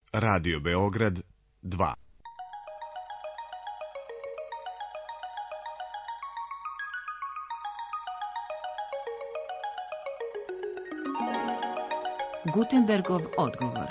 Radio Beograd 2. Gutenbergov odgovor.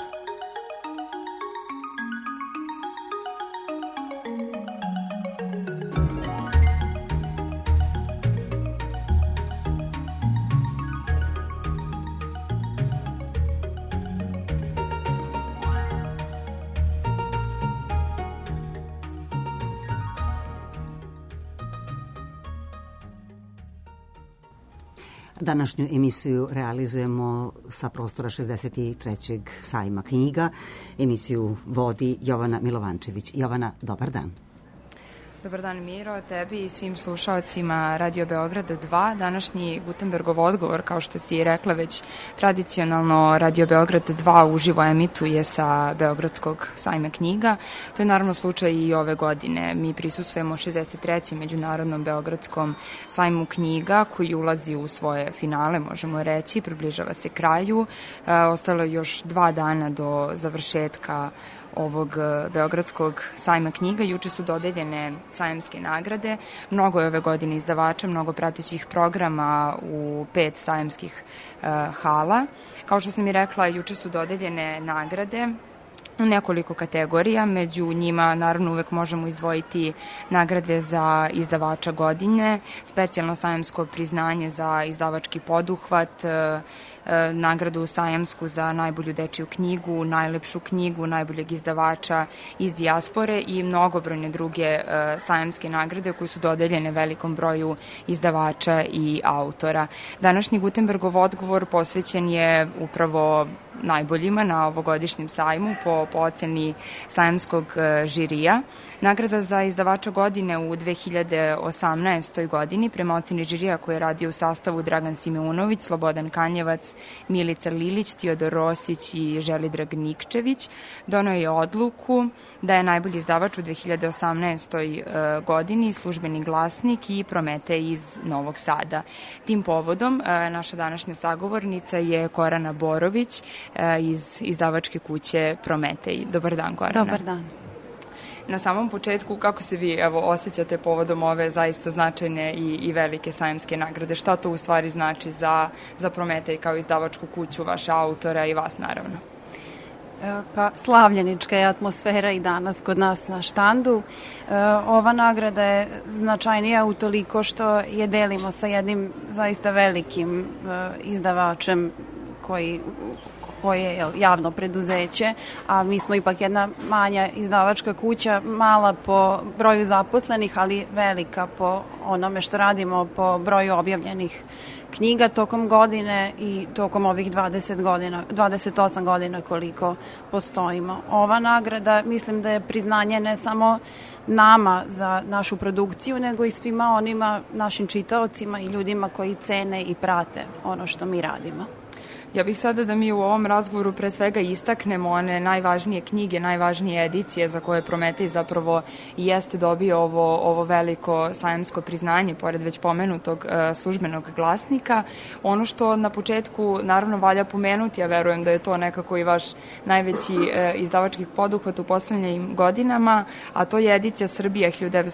Današnju emisiju realizujemo sa prostora 63. sajma knjiga. Emisiju vodi Jovana Milovančević. Jovana, dobar dan. Dobar dan, Miro, tebi i svim slušaocima Radio Beograd 2. Današnji Gutenbergov odgovor, kao što si rekla, već tradicionalno Radio Beograd 2 uživo emituje sa Beogradskog sajma knjiga. To je naravno slučaj i ove godine. Mi prisustvujemo 63. Međunarodnom Beogradskom sajmu knjiga koji ulazi u svoje finale, možemo reći, približava se kraju. Ostalo je još 2 dana do završetka ovog Beogradskog sajma knjiga. Juče su dodeljene sajamske nagrade. Mnogo je ove godine izdavača, mnogo pratećih programa u 5 sajamskih hala. Kao što sam i rekla, juče su dodeljene nagrade u nekoliko kategorija. Među njima naravno uvek možemo izdvojiti nagrade za izdavača godine, specijalno sajamsko priznanje za izdavački poduhvat, nagradu sajamsku za najbolju dečiju knjigu, najlepšu knjigu, najboljeg izdavača iz dijaspore i mnogobrojne druge sajamske nagrade koje su dodeljene velikom broju izdavača i autora. Današnji Gutenbergov odgovor posvećen je upravo najboljima na ovogodišnjem sajmu po oceni sajamskog žirija. Nagrada za izdavača godine u 2018. godini prema oceni žirija koji je radio u sastavu Dragan Simeunović, Slobodan Kanjevac, Milica Lilić, Teodor Rosić i Želidrag Nikčević doneo je odluku da je najbolji izdavač u 2018. godini Službeni glasnik i Prometej iz Novog Sada. Tim povodom naša današnja sagovornica je Korana Borović iz izdavačke kuće Prometej. Dobar dan, Korana. Dobar dan. Na samom početku, kako se vi osjećate povodom ove zaista značajne i velike sajamske nagrade? Šta to u stvari znači za Prometej kao izdavačku kuću, vaše autora i vas naravno? Pa slavljenička je atmosfera i danas kod nas na štandu. Ova nagrada je značajnija utoliko što je delimo sa jednim zaista velikim izdavačem koje je javno preduzeće, a mi smo ipak jedna manja izdavačka kuća, mala po broju zaposlenih, ali velika po onome što radimo, po broju objavljenih knjiga tokom godine i tokom ovih 28 godina koliko postojimo. Ova nagrada, mislim da je priznanje ne samo nama za našu produkciju, nego i svima onima našim čitaocima i ljudima koji cene i prate ono što mi radimo. Ja bih sada da mi u ovom razgovoru pre svega istaknemo one najvažnije knjige, najvažnije edicije za koje Prometej zapravo i jeste dobio ovo veliko sajamsko priznanje, pored već pomenutog Službenog glasnika. Ono što na početku naravno valja pomenuti, ja verujem da je to nekako i vaš najveći izdavački poduhvat u poslednjim godinama, a to je edicija Srbija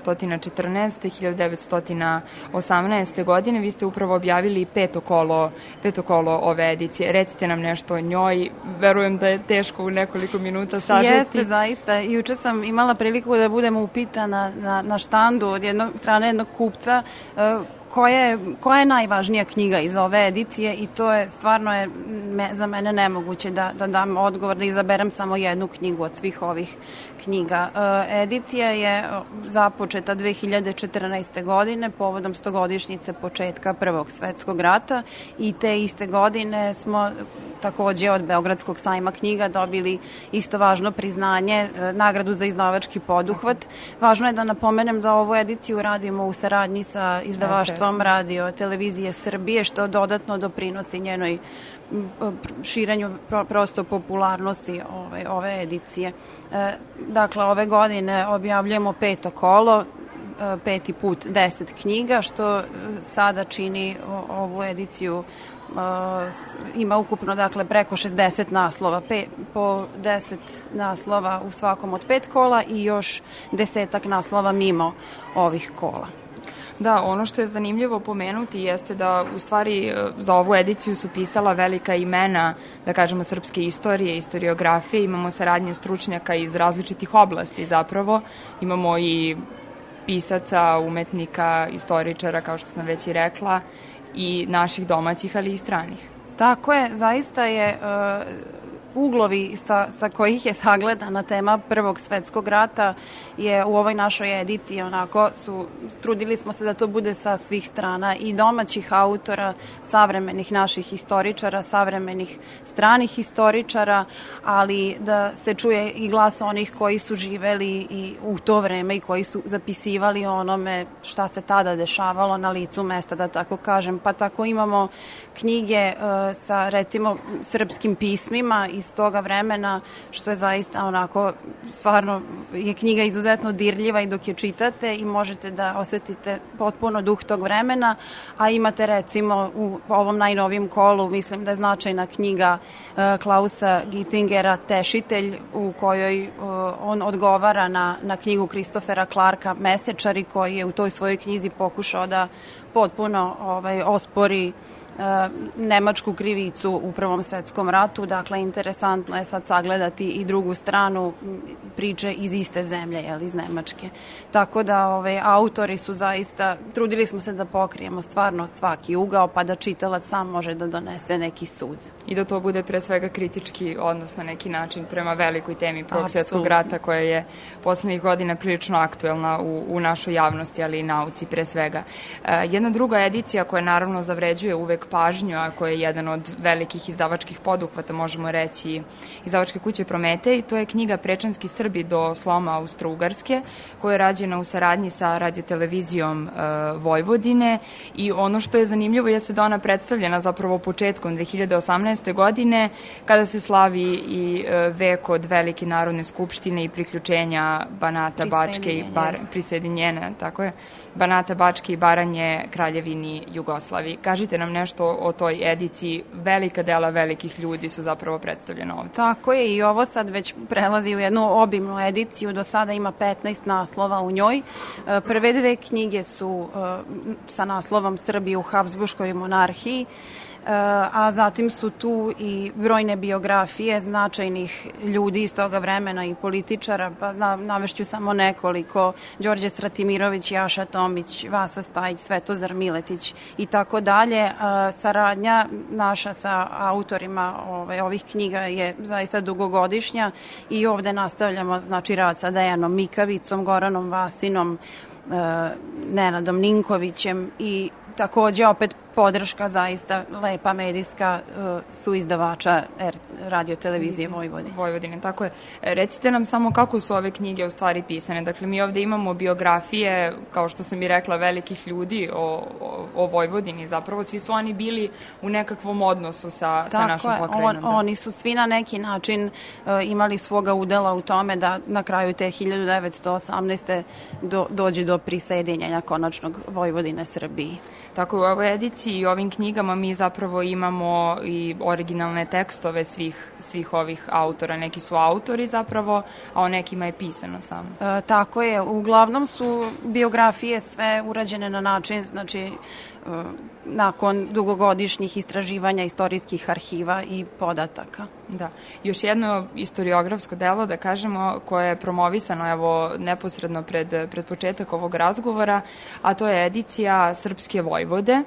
1914. 1918. godine. Vi ste upravo objavili peto kolo ove edicije. Recite nam nešto o njoj. Verujem da je teško u nekoliko minuta sažeti. Jeste, zaista. Juče sam imala priliku da budem upitana na štandu od strane jednog kupca koja je najvažnija knjiga iz ove edicije i to je stvarno za mene nemoguće da dam odgovor, da izaberem samo jednu knjigu od svih ovih knjiga. Edicija je započeta 2014. godine povodom 100-godišnjice početka Prvog svetskog rata i te iste godine smo takođe od Beogradskog sajma knjiga dobili isto važno priznanje, nagradu za izdavački poduhvat. Važno je da napomenem da ovu ediciju radimo u saradnji sa izdavaštvom Radio Televizije Srbije, što dodatno doprinosi njenoj širenju prosto popularnosti ove edicije. Dakle, ove godine objavljujemo peto kolo, peti put 10 knjiga, što sada čini ovu ediciju ima ukupno dakle preko 60 naslova, po 10 naslova u svakom od 5 kola i još 10 naslova mimo ovih kola. Da, ono što je zanimljivo pomenuti jeste da u stvari za ovu ediciju su pisala velika imena, da kažemo, srpske istorije, istoriografije, imamo saradnje stručnjaka iz različitih oblasti zapravo, imamo i pisaca, umetnika, istoričara, kao što sam već i rekla, i naših domaćih, ali i stranih. Tako je, zaista je uglovi sa kojih je sagledana tema Prvog svetskog rata je u ovoj našoj ediciji onako trudili smo se da to bude sa svih strana i domaćih autora, savremenih naših historičara, savremenih stranih historičara, ali da se čuje i glas onih koji su živeli i u to vreme i koji su zapisivali onome šta se tada dešavalo na licu mesta, da tako kažem. Pa tako imamo knjige sa recimo srpskim pismima iz toga vremena, što je zaista onako, stvarno je knjiga izuzetno dirljiva i dok je čitate i možete da osetite potpuno duh tog vremena, a imate recimo u ovom najnovijem kolu, mislim da je značajna knjiga Klausa Gittingera Tešitelj, u kojoj on odgovara na knjigu Kristofera Clarka Mesečari, koji je u toj svojoj knjizi pokušao da potpuno ospori nemačku krivicu u Prvom svetskom ratu. Dakle, interesantno je sad sagledati i drugu stranu priče iz iste zemlje, iz Nemačke. Tako da autori su zaista, trudili smo se da pokrijemo stvarno svaki ugao, pa da čitalac sam može da donese neki sud. I da to bude pre svega kritički odnos na neki način prema velikoj temi Prvog svjetskog rata, koja je poslednjih godina prilično aktuelna u našoj javnosti, ali i nauci pre svega. Jedna druga edicija koja naravno zavređuje uvek pažnju, a koja je jedan od velikih izdavačkih poduhvata, možemo reći, izdavačke kuće Prometej, to je knjiga Prečanski Srbi do sloma Austro-Ugarske, koja je rađena u saradnji sa radiotelevizijom Vojvodine, i ono što je zanimljivo jeste da ona predstavljena zapravo početkom 2018. godine, kada se slavi i vek od Velike narodne skupštine i priključenja Banata, Bačke i prisedinjenja, tako je, Banata, Bačke i Baranje Kraljevini Jugoslaviji. Kažite nam nešto o toj ediciji. Velika dela velikih ljudi su zapravo predstavljena ovde. Tako je, i ovo sad već prelazi u jednu obimnu ediciju. Do sada ima 15 naslova u njoj. Prve dve knjige su sa naslovom Srbi u Habsburškoj monarhiji, a zatim su tu i brojne biografije značajnih ljudi iz toga vremena i političara, pa navešću samo nekoliko: Đorđe Stratimirović, Jaša Tomić, Vasa Stajić, Svetozar Miletić i tako dalje. Saradnja naša sa autorima ovih knjiga je zaista dugogodišnja i ovde nastavljamo rad sa Dejanom Mikavicom, Goranom Vasinom, Nenadom Ninkovićem i takođe opet podrška zaista lepa medijska su izdavača radiotelevizije Vojvodine. Tako je. Recite nam samo kako su ove knjige u stvari pisane. Dakle, mi ovde imamo biografije, kao što sam i rekla, velikih ljudi o Vojvodini. Zapravo svi su oni bili u nekakvom odnosu sa našom pokrajinom. Oni su svi na neki način imali svoga udela u tome da na kraju te 1918. dođe do prisajedinjenja konačnog Vojvodine Srbiji. Tako, u ovoj ediciji i ovim knjigama mi zapravo imamo i originalne tekstove svih ovih autora. Neki su autori zapravo, a o nekima je pisano samo. Tako je, uglavnom su biografije sve urađene na način, nakon dugogodišnjih istraživanja istorijskih arhiva i podataka. Da. Još jedno istoriografsko delo, da kažemo, koje je promovisano neposredno pred početak ovog razgovora, a to je edicija Srpske Vojvode.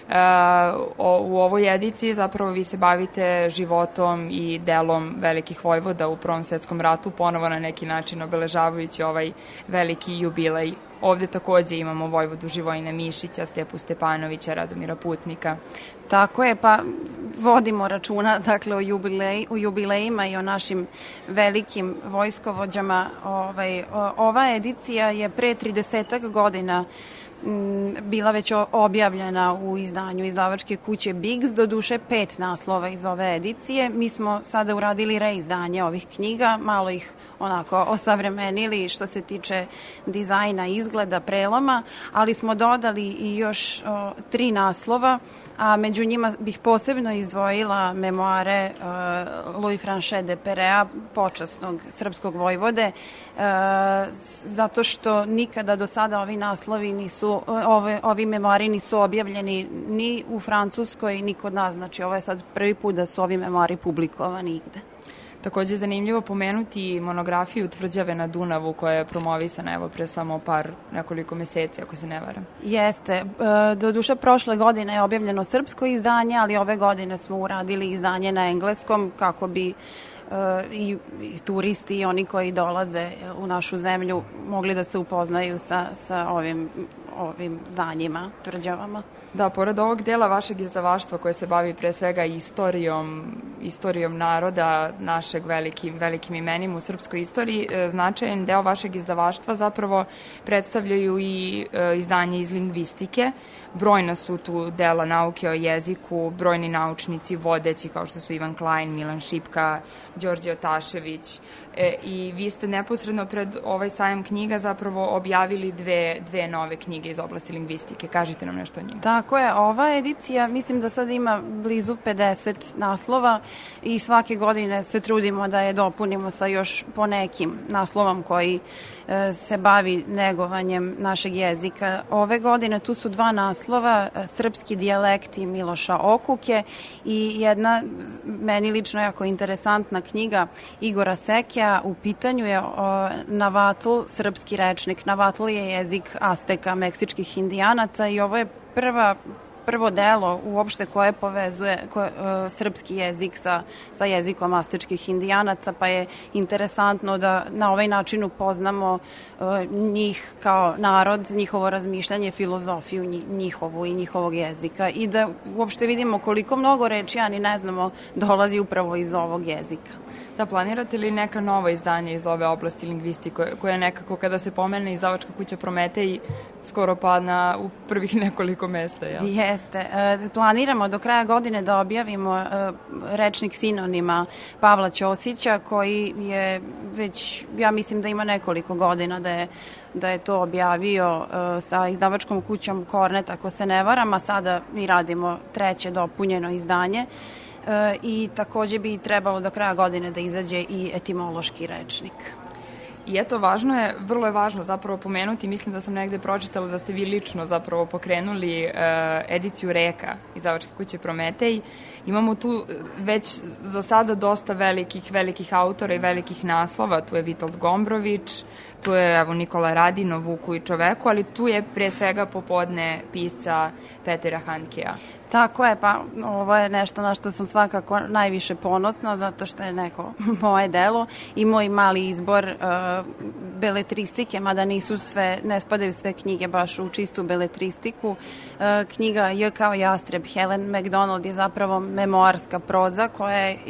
U ovoj ediciji zapravo vi se bavite životom i delom velikih vojvoda u Prvom svetskom ratu, ponovo na neki način obeležavajući ovaj veliki jubilej. Ovde takođe imamo vojvodu Živojina Mišića, Stepu Stepanovića, Radomira Putnika. Tako je, pa vodimo računa o jubilejima i o našim velikim vojskovođama. Ova edicija je pre 30 godina bila već objavljena u izdanju izdavačke kuće Biggs, doduše 5 naslova iz ove edicije. Mi smo sada uradili reizdanje ovih knjiga, malo ih onako osavremenili što se tiče dizajna, izgleda, preloma, ali smo dodali i još 3 naslova, a među njima bih posebno izdvojila memoare Louis Franchet de Perea, počasnog srpskog vojvode, zato što nikada do sada ovi naslovi nisu, ovi memoari nisu objavljeni ni u Francuskoj, ni kod nas. Znači, ovo je sad prvi put da su ovi memoari publikovani igde. Takođe je zanimljivo pomenuti monografiju Tvrđave na Dunavu koja je promovisana evo pre samo nekoliko meseci, ako se ne varam. Jeste. Doduše, prošle godine je objavljeno srpsko izdanje, ali ove godine smo uradili izdanje na engleskom kako bi i turisti i oni koji dolaze u našu zemlju mogli da se upoznaju sa ovim zdanjima, tvrđavama. Da, pored ovog dela vašeg izdavaštva koje se bavi pre svega istorijom naroda, našeg velikim imenima u srpskoj istoriji, značajan deo vašeg izdavaštva zapravo predstavljaju i izdanje iz lingvistike. Brojna su tu dela nauke o jeziku, brojni naučnici vodeći kao što su Ivan Klein, Milan Šipka, Đorđe Otašević, i vi ste neposredno pred ovaj sajam knjiga zapravo objavili dve nove knjige iz oblasti lingvistike. Kažite nam nešto o njima. Tako je, ova edicija mislim da sad ima blizu 50 naslova i svake godine se trudimo da je dopunimo sa još ponekim naslovom koji se bavi negovanjem našeg jezika. Ove godine tu su 2 naslova, Srpski dijalekti Miloša Okuke i jedna meni lično jako interesantna knjiga Igora Sekija. U pitanju je Navatl, srpski rečnik. Navatl je jezik Azteka, meksičkih indijanaca i ovo je prvo delo uopšte koje povezuje srpski jezik sa jezikom aztečkih indijanaca, pa je interesantno da na ovaj način upoznamo njih kao narod, njihovo razmišljanje, filozofiju njihovu i njihovog jezika i da uopšte vidimo koliko mnogo reči, a ni ne znamo, dolazi upravo iz ovog jezika. Da, planirate li neka nova izdanja iz ove oblasti lingvistike koja nekako kada se pomene izdavačka kuća Prometej skoro padna u prvih nekoliko mesta, jel? Jeste. Planiramo do kraja godine da objavimo rečnik sinonima Pavla Ćosića koji je već, ja mislim da ima nekoliko godina da je to objavio sa izdavačkom kućom Kornet, ako se ne varam, a sada mi radimo 3. dopunjeno izdanje. I takođe bi trebalo do kraja godine da izađe i etimološki rečnik. I eto, vrlo je važno zapravo pomenuti, mislim da sam negde pročitala da ste vi lično zapravo pokrenuli ediciju Reka izdavačke kuće Prometej. Imamo tu već za sada dosta velikih autora i velikih naslova. Tu je Vitold Gombrović, tu je Nikola Radin o Vuku i čoveku, ali tu je pre svega popodne pisca Petera Handkea. Tako je, pa ovo je nešto na što sam svakako najviše ponosna, zato što je neko moje delo i moj mali izbor beletristike, mada ne spadaju sve knjige baš u čistu beletristiku. Knjiga J kao jastreb Helen MacDonald je zapravo memoarska proza koja je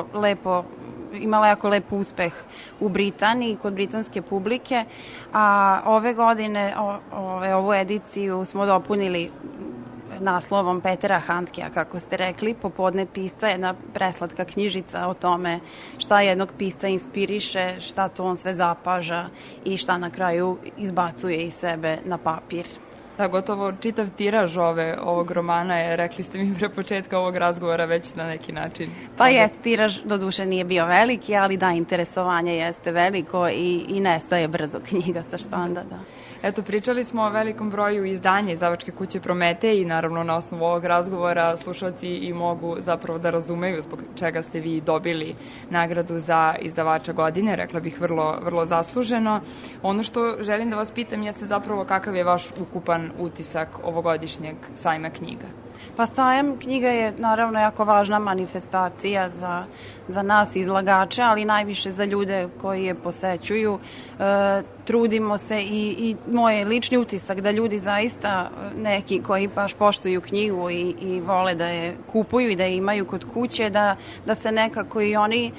imala jako lep uspeh u Britaniji, kod britanske publike, a ove godine ovu ediciju smo dopunili naslovom Petera Handkea, kako ste rekli, popodne pisca, jedna preslatka knjižica o tome šta jednog pisca inspiriše, šta to on sve zapaža i šta na kraju izbacuje iz sebe na papir. Da, gotovo čitav tiraž ovog romana je, rekli ste mi pre početka ovog razgovora, već na neki način. Pa jest, tiraž doduše nije bio veliki, ali da, interesovanje jeste veliko i nestaje brzo knjiga sa štanda, da. Eto, pričali smo o velikom broju izdanja izdavačke kuće Prometej i naravno na osnovu ovog razgovora slušalci i mogu zapravo da razumeju zbog čega ste vi dobili nagradu za izdavača godine, rekla bih vrlo zasluženo. Ono što želim da vas pitam jeste zapravo kakav je vaš ukupan utisak ovogodišnjeg sajma knjiga? Pa sajam knjiga je naravno jako važna manifestacija za nas izlagače, ali najviše za ljude koji je posećuju. Trudimo se i moj lični utisak da ljudi zaista neki koji baš poštuju knjigu i vole da je kupuju i da je imaju kod kuće, da se nekako i oni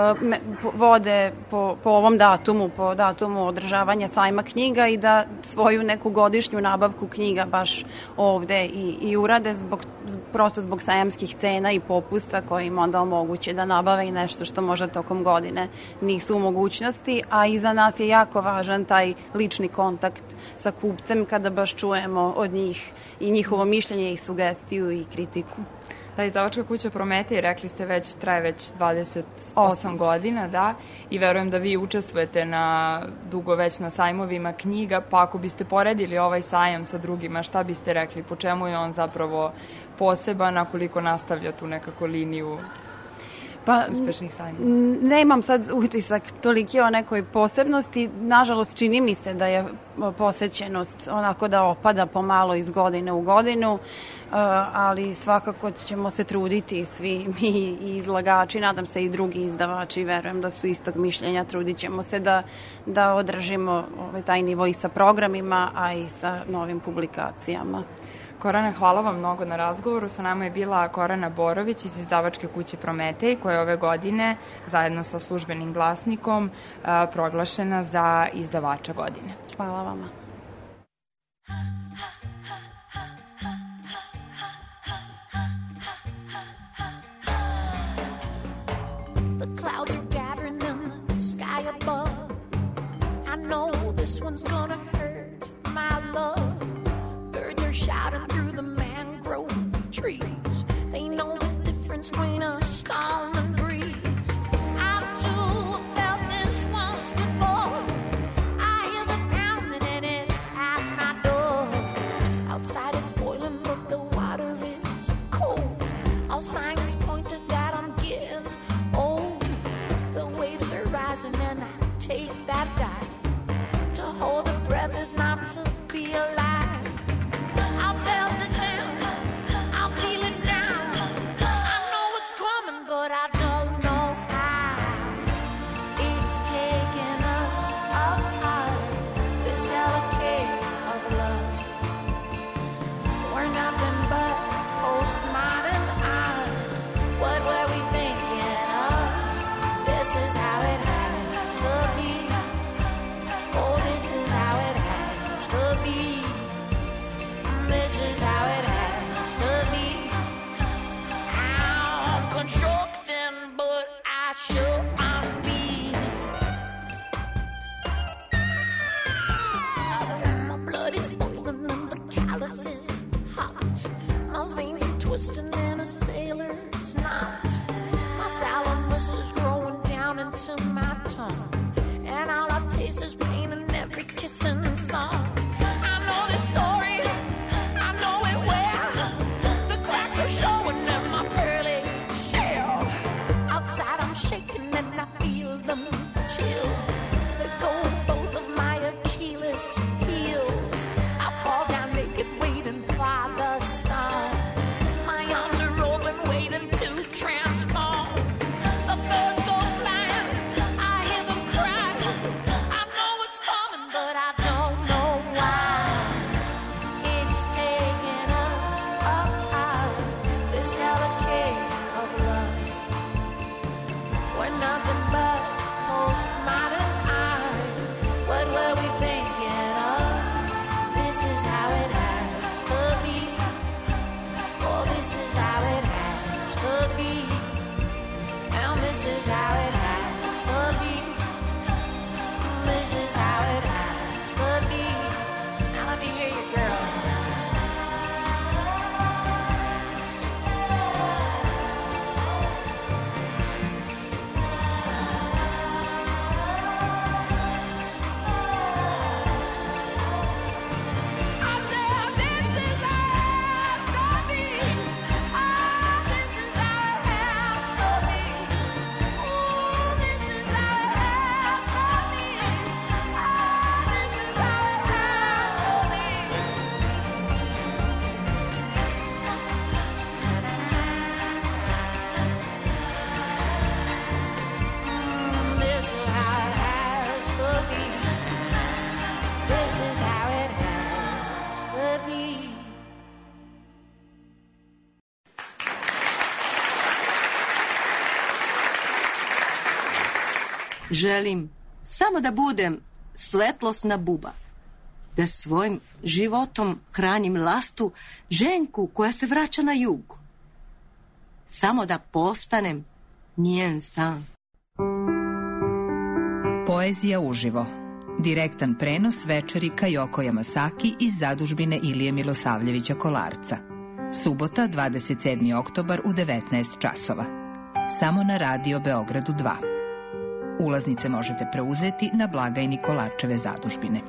vode po ovom datumu, po datumu održavanja sajma knjiga i da svoju neku godišnju nabavku knjiga baš ovde i urade zbog prosto zbog sajamskih cena i popusta koji im onda omoguće da nabave i nešto što možda tokom godine nisu u mogućnosti, a i za nas je jako važan taj lični kontakt sa kupcem kada baš čujemo od njih i njihovo mišljenje i sugestiju i kritiku. Da, izdavačka kuća Prometej, rekli ste traje već 28 godina, da, i verujem da vi učestvujete dugo već na sajmovima knjiga, pa ako biste poredili ovaj sajam sa drugima, šta biste rekli, po čemu je on zapravo poseban, a koliko nastavlja tu nekako liniju uspešnih sajmova? Nemam sad utisak toliki o nekoj posebnosti. Nažalost, čini mi se da je posećenost onako da opada pomalo iz godine u godinu, ali svakako ćemo se truditi svi mi i izlagači, nadam se i drugi izdavači, verujem da su istog mišljenja, trudit ćemo se da održimo taj nivo i sa programima, a i sa novim publikacijama. Korana, hvala vam mnogo na razgovoru. Sa nama je bila Korana Borović iz izdavačke kuće Prometej, koja je ove godine, zajedno sa Službenim glasnikom, proglašena za izdavača godine. Hvala vama. The clouds are gathering in the sky above. I know this one's gonna hurt, my love. Shouting through the mangrove trees. They know the difference between a storm and breeze. I too felt this once before. I hear the pounding and it's at my door. Outside it's boiling but the water is cold. All signs point to that I'm getting old. The waves are rising and I take that dive. To hold a breath is not to be alive. I felt it then, I feel it now. I know it's coming, but I don't know how. It's taking us apart. This case of love. We're nothing but postmodern art. What were we thinking of? This is how it has to be. Oh, this is how it has to be. This is how it has to be. I'm constructing, but I should be. My blood is boiling and the callus is hot. My veins are twisting in a sailor's knot. My thalamus is growing down into my tongue, and all I taste is pain in every kissing song. I know this story. Showing them my pearly shell. Outside I'm shaking and I feel them chills. Let go of both of my Achilles heels. I fall down naked waiting for the storm. My arms are open waiting to transform. The birds go flying, I hear them cry. I know it's coming but I don't know why. It's taking us apart. This case of love. We're nothing but postmodern art. What were we thinking of? This is how it has to be. Oh, this is how it has to be. And this is how it has to be. This is how it has to be. Now let me hear you, girls. Želim samo da budem svetlosna buba. da svojim životom hranim lastu ženku koja se vraća na jug. Samo da postanem njen san. Poezija uživo. Direktan prenos večeri Kajoko Yamasaki iz zadužbine Ilije Milosavljevića Kolarca. Subota, 27. oktobar u 19 časova. Samo na Radio Beogradu 2. Ulaznice možete preuzeti na blagajni Kolarčeve zadužbine.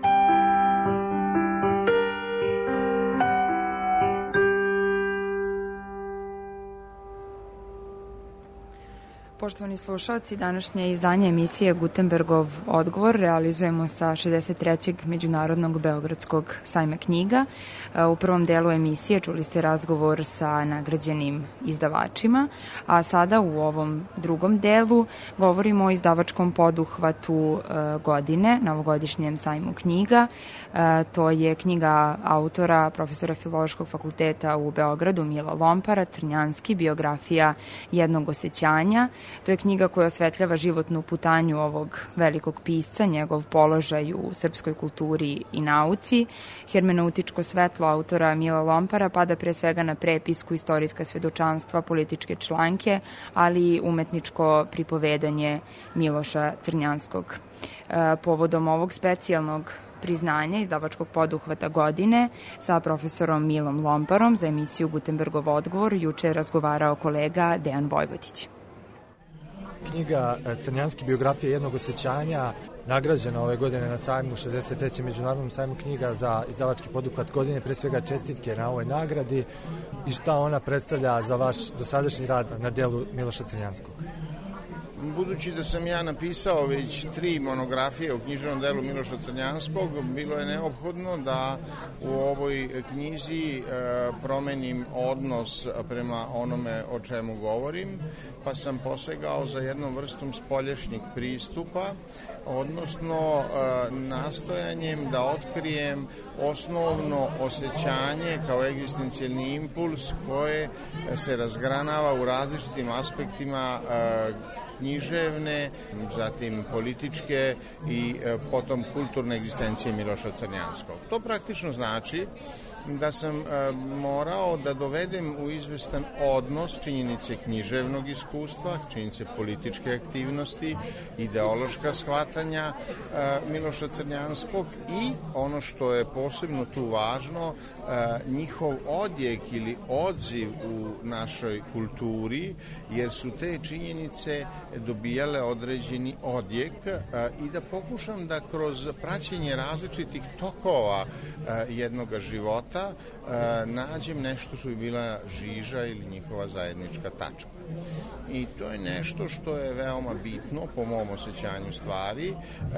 Poštovani slušalci, današnje izdanje emisije Gutenbergov odgovor realizujemo sa 63. Međunarodnog Beogradskog sajma knjiga. U prvom delu emisije čuli ste razgovor sa nagrađenim izdavačima, a sada u ovom drugom delu govorimo o izdavačkom poduhvatu godine, novogodišnjem sajmu knjiga. To je knjiga autora, profesora Filološkog fakulteta u Beogradu, Mila Lompara, Crnjanski, biografija jednog osjećanja. To je knjiga koja osvetljava životnu putanju ovog velikog pisca, njegov položaj u srpskoj kulturi i nauci. Hermeneutičko svetlo autora Mila Lompara pada pre svega na prepisku, istorijska svedočanstva, političke članke, ali i umetničko pripovedanje Miloša Crnjanskog. Povodom ovog specijalnog priznanja izdavačkog poduhvata godine sa profesorom Milom Lomparom za emisiju Gutenbergov odgovor juče je razgovarao kolega Dejan Vojvodić. Knjiga Crnjanski, biografija jednog osjećanja, nagrađena ove godine na sajmu 63. Međunarodnom sajmu knjiga za izdavački poduhvat godine. Pre svega čestitke na ovoj nagradi i šta ona predstavlja za vaš dosadašnji rad na delu Miloša Crnjanskog. Budući da sam ja napisao već 3 monografije o književnom delu Miloša Crnjanskog, bilo je neophodno da u ovoj knjizi promenim odnos prema onome o čemu govorim, pa sam posegao za jednom vrstom spoljašnjeg pristupa, odnosno nastojanjem da otkrijem osnovno osjećanje kao egzistencijalni impuls koje se razgranava u različitim aspektima književne, zatim političke i potom kulturne egzistencije Miloša Crnjanskog. To praktično znači da sam morao da dovedem u izvestan odnos činjenice književnog iskustva, činjenice političke aktivnosti, ideološka shvatanja Miloša Crnjanskog i ono što je posebno tu važno, njihov odjek ili odziv u našoj kulturi, jer su te činjenice dobijale određeni odjek i da pokušam da kroz praćenje različitih tokova jednog života nađem nešto što bi bila žiža ili njihova zajednička tačka. I to je nešto što je veoma bitno po mom osjećanju stvari,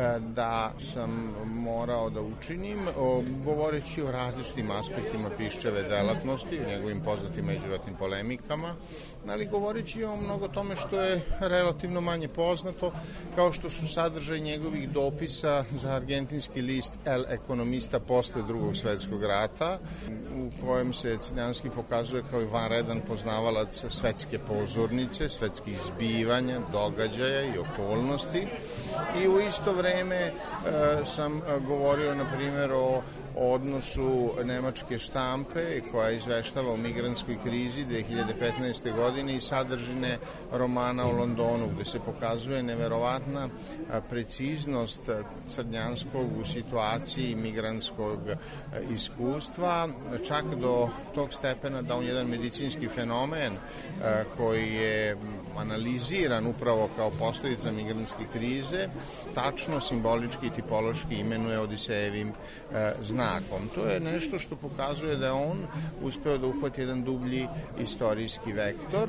da sam morao da učinim, govoreći o različitim aspektima Piščeve delatnosti, o njegovim poznatim međuratnim polemikama, ali govoreći o mnogo tome što je relativno manje poznato, kao što su sadržaj njegovih dopisa za argentinski list El Economista posle Drugog svetskog rata, u kojem se Crnjanski pokazuje kao i vanredan poznavalac svetske pozornice, svetskih zbivanja, događaja i okolnosti. I u isto vreme sam govorio, na primjer, o odnosu nemačke štampe koja izveštava o migrantskoj krizi 2015. godine i sadržine romana o Londonu, gde se pokazuje neverovatna preciznost Crnjanskog u situaciji migrantskog iskustva, čak do tog stepena da on jedan medicinski fenomen koji je analiziran upravo kao posljedica migrantske krize, tačno simbolički i tipološki imenuje Odisejevim znakom. To je nešto što pokazuje da je on uspeo da uhvati jedan dublji istorijski vektor,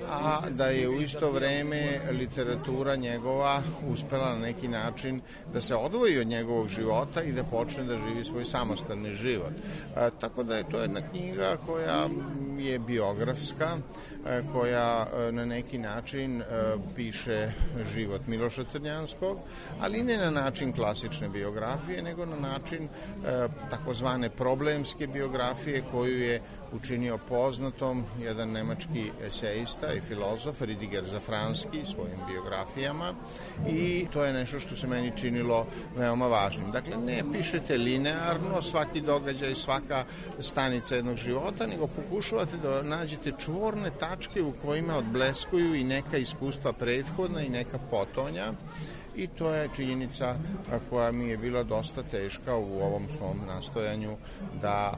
a da je u isto vreme literatura njegova uspela na neki način da se odvoji od njegovog života i da počne da živi svoj samostalni život. Tako da je to jedna knjiga koja je biografska, koja na neki način piše život Miloša Crnjanskog, ali ne na način klasične biografije, nego na način takozvane problemske biografije koju je učinio poznatom jedan nemački esejista i filozof Rüdiger Safranski svojim biografijama i to je nešto što se meni činilo veoma važnim. Dakle, ne pišete linearno svaki događaj, svaka stanica jednog života, nego pokušavate da nađete čvorne tačke u kojima odbleskuju i neka iskustva prethodna i neka potonja. I to je činjenica koja mi je bila dosta teška u ovom svom nastojanju da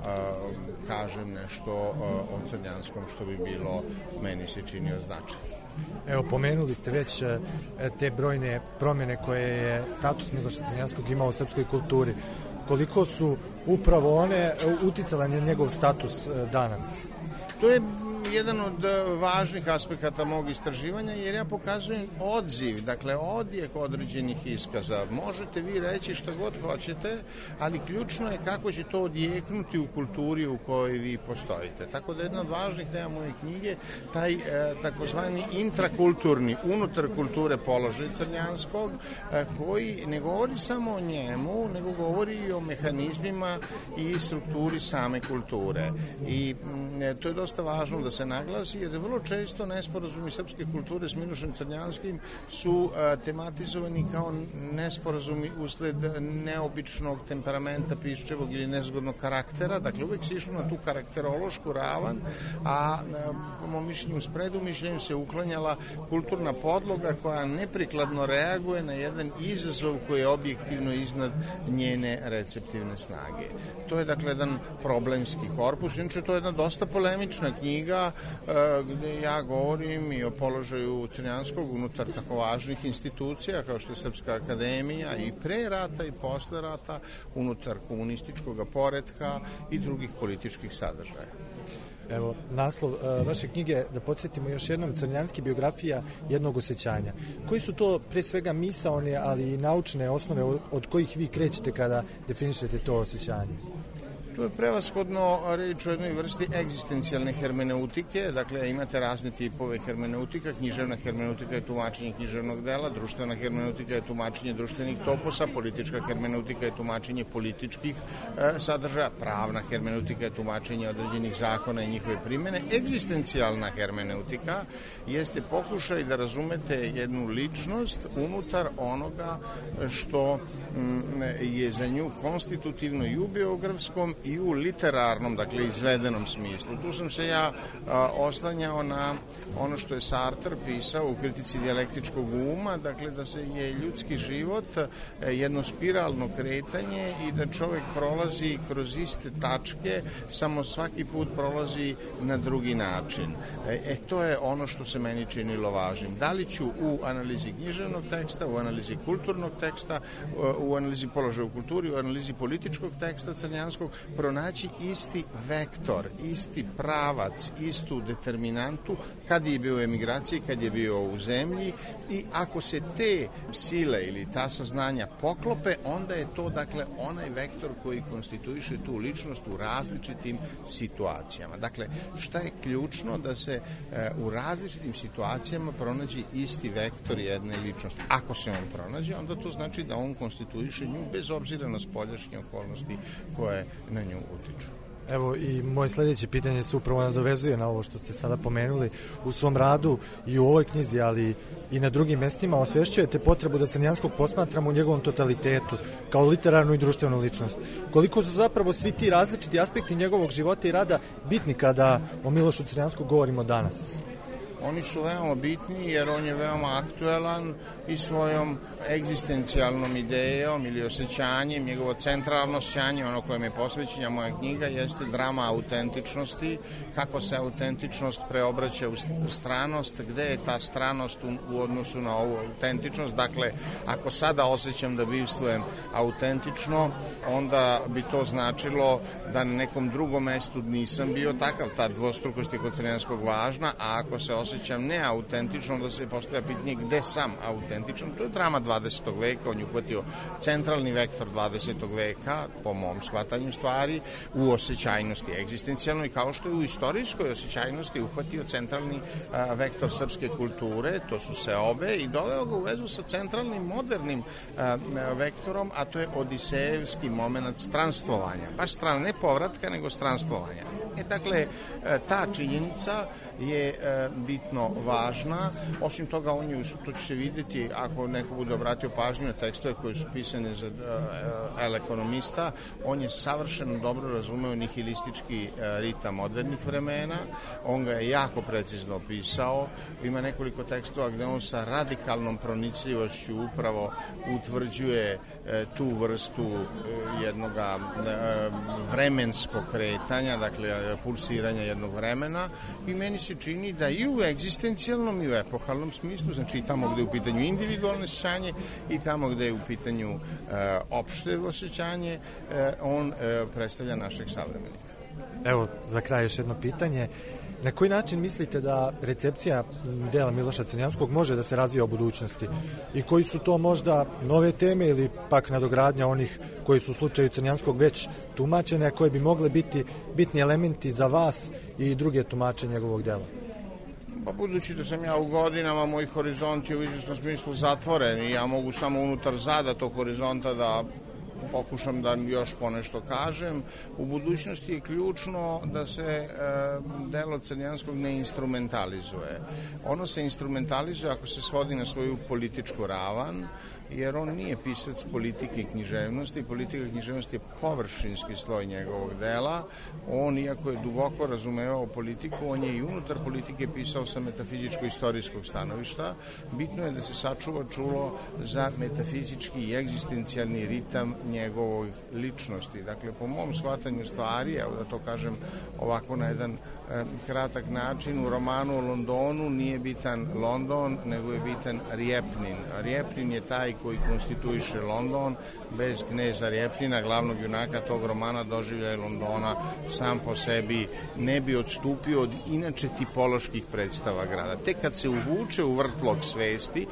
kažem nešto o Crnjanskom što bi bilo meni se činio značajno. Evo, pomenuli ste već te brojne promjene koje je status Miloša Crnjanskog imao u srpskoj kulturi. Koliko su upravo one uticale na njegov status danas? To je jedan od važnih aspekata mog istraživanja, jer ja pokazujem odziv, dakle odjek određenih iskaza. Možete vi reći što god hoćete, ali ključno je kako će to odjeknuti u kulturi u kojoj vi postojite. Tako da jedna od važnih tema moje knjige, taj takozvani intrakulturni, unutar kulture položaj Crnjanskog, koji ne govori samo o njemu, nego govori i o mehanizmima i strukturi same kulture. I to je dosta važno da se naglasi, jer vrlo često nesporazumi srpske kulture s Milošem Crnjanskim su tematizovani kao nesporazumi usled neobičnog temperamenta piščevog ili nezgodnog karaktera. Dakle, uvek se išlo na tu karakterološku ravan, a po mom mišljenju s predumišljenjem se uklanjala kulturna podloga koja neprikladno reaguje na jedan izazov koji je objektivno iznad njene receptivne snage. To je dakle jedan problemski korpus. Inače, to je jedna dosta polemična knjiga gde ja govorim i o položaju Crnjanskog unutar tako važnih institucija kao što je Srpska akademija i pre rata i posle rata, unutar komunističkog poretka i drugih političkih sadržaja. Evo, naslov vaše knjige, da podsjetimo još jednom, Crnjanski, biografija jednog osjećanja. Koji su to pre svega misaone, ali i naučne osnove od kojih vi krećete kada definišete to osjećanje? To je prevashodno reč o jednoj vrsti egzistencijalne hermeneutike, dakle imate razne tipove hermeneutika, književna hermeneutika je tumačenje književnog dela, društvena hermeneutika je tumačenje društvenih toposa, politička hermeneutika je tumačenje političkih sadržaja, pravna hermeneutika je tumačenje određenih zakona i njihove primene. Egzistencijalna hermeneutika jeste pokušaj da razumete jednu ličnost unutar onoga što je za nju konstitutivno i u biografskom i u literarnom, dakle izvedenom smislu. Tu sam se ja oslanjao na ono što je Sartre pisao u kritici dijalektičkog uma, dakle da se je ljudski život jedno spiralno kretanje i da čovjek prolazi kroz iste tačke, samo svaki put prolazi na drugi način. To je ono što se meni činilo važnim. Da li ću u analizi književnog teksta, u analizi kulturnog teksta, u analizi položaja u kulturi, u analizi političkog teksta Crnjanskog pronaći isti vektor, isti pravac, istu determinantu kad je bio u emigraciji, kad je bio u zemlji, i ako se te sile ili ta saznanja poklope, onda je to dakle onaj vektor koji konstituiše tu ličnost u različitim situacijama. Dakle, šta je ključno? Da se u različitim situacijama pronađe isti vektor jedne ličnosti. Ako se on pronađe, onda to znači da on konstituiše nju bez obzira na spoljašnje okolnosti koje na nju utiču. Evo, i moje sljedeće pitanje se upravo nadovezuje na ovo što ste sada pomenuli. U svom radu i u ovoj knjizi, ali i na drugim mestima osvešćujete potrebu da Crnjanskog posmatramo u njegovom totalitetu, kao literarnu i društvenu ličnost. Koliko su zapravo svi ti različiti aspekti njegovog života i rada bitni kada o Milošu Crnjanskom govorimo danas? Oni su veoma bitni jer on je veoma aktuelan i svojom egzistencijalnom idejom ili osjećanjem, njegovo centralno osjećanje, ono kojem je posvećena moja knjiga, jeste drama autentičnosti, kako se autentičnost preobraća u stranost, gde je ta stranost u odnosu na ovu autentičnost. Dakle, ako sada osjećam da bivstvujem autentično, onda bi to značilo da na nekom drugom mestu nisam bio takav. Ta dvostrukost je kod Crnjanskog važna, a ako se osjećam neautentično, onda se postavlja pitanje gde sam autentičan. To je drama 20. veka, on je uhvatio centralni vektor 20. veka, po mom shvatanju stvari, u osjećajnosti egzistencijalnoj, kao što je u istorijskoj osjećajnosti uhvatio centralni vektor srpske kulture, to su seobe, i doveo ga u vezu sa centralnim modernim vektorom, a to je odisejevski moment stranstvovanja. Baš ne povratka, nego stranstvovanja. Dakle, ta činjenica je bitno važna. Osim toga, to će se vidjeti ako neko bude obratio pažnju na tekstove koji su pisane za El Ekonomista, on je savršeno dobro razumeo nihilistički ritam modernih vremena, on ga je jako precizno opisao, ima nekoliko tekstova gde on sa radikalnom pronicljivošću upravo utvrđuje tu vrstu jednog vremenskog kretanja, dakle pulsiranja jednog vremena, i meni se čini da i u egzistencijalnom i u epohalnom smislu, znači i tamo gde je u pitanju individualno osjećanje i tamo gde je u pitanju opšte osjećanje, on predstavlja našeg savremenika. Evo, za kraj još jedno pitanje. Na koji način mislite da recepcija dela Miloša Crnjanskog može da se razvija u budućnosti? I koji su to možda nove teme ili pak nadogradnja onih koji su u slučaju Crnjanskog već tumačene, a koje bi mogle biti bitni elementi za vas i druge tumače njegovog dela? Pa budući da sam ja u godinama, moj horizont je u izvjesnom smislu zatvoren i ja mogu samo unutar zada tog horizonta da pokušam da još ponešto kažem. U budućnosti je ključno da se delo Crnjanskog ne instrumentalizuje. Ono se instrumentalizuje ako se svodi na svoju političku ravan, jer on nije pisac politike i književnosti. Politika i književnosti je površinski sloj njegovog dela. On, iako je duboko razumevao politiku, on je i unutar politike pisao sa metafizičko-istorijskog stanovišta. Bitno je da se sačuva čulo za metafizički i egzistencijalni ritam njegovog ličnosti. Dakle, po mom shvatanju stvari, evo da to kažem ovako na jedan kratak način, u romanu o Londonu nije bitan London, nego je bitan Rijepnin. Rijepnin je taj koji konstituiše London. Bez kneza Rijepnina, glavnog junaka tog romana, doživljaj Londona sam po sebi ne bi odstupio od inače tipoloških predstava grada. Tek kad se uvuče u vrtlog svesti,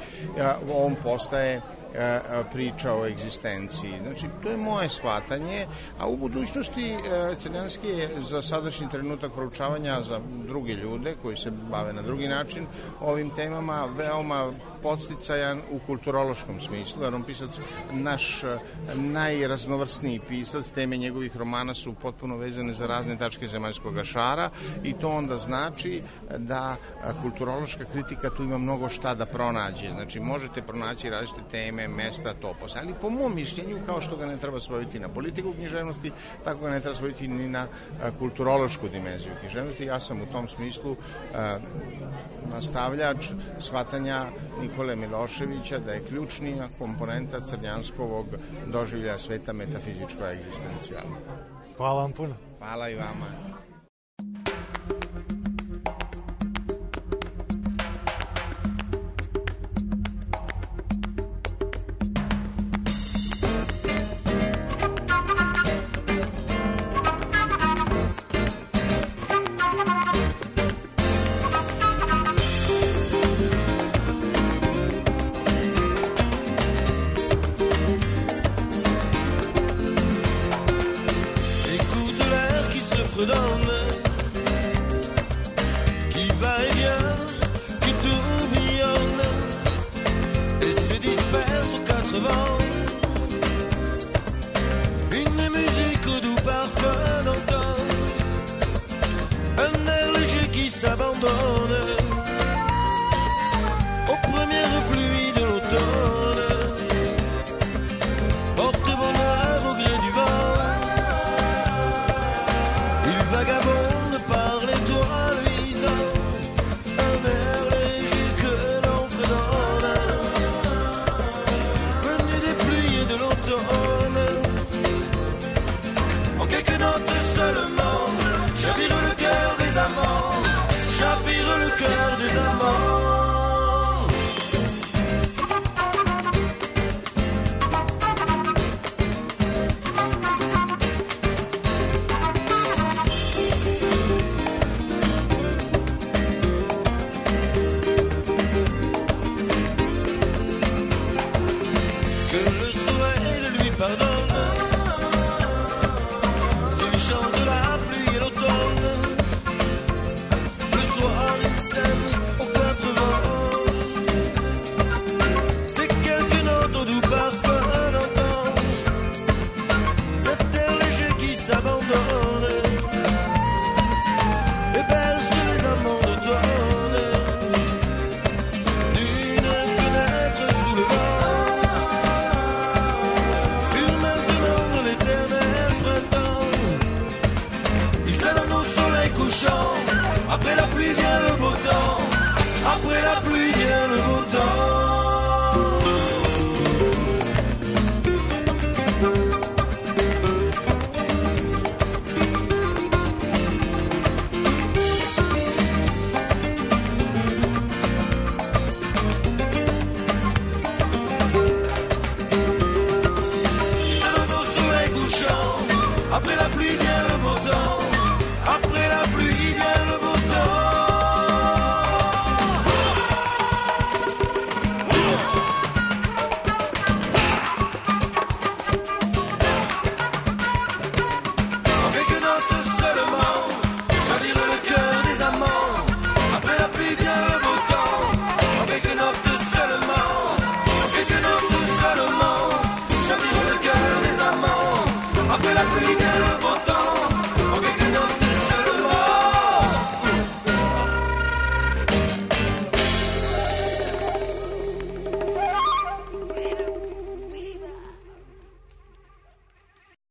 on postaje priča o egzistenciji. Znači, to je moje shvatanje, a u budućnosti Crnjanski je za sadašnji trenutak proučavanja za druge ljude koji se bave na drugi način ovim temama veoma podsticajan u kulturološkom smislu, jer on pisac, naš najraznovrsniji pisac, teme njegovih romana su potpuno vezane za razne tačke zemaljskog šara i to onda znači da kulturološka kritika tu ima mnogo šta da pronađe. Znači, možete pronaći različite teme, mesta, topos, ali po mom mišljenju, kao što ga ne treba svojiti na politiku književnosti, tako ga ne treba svojiti ni na kulturološku dimenziju književnosti. Ja sam u tom smislu nastavljač shvatanja Nikole Miloševića da je ključnija komponenta Crnjanskovog doživljaja sveta metafizičko-egzistencijalno. Hvala vam puno. Hvala i vama.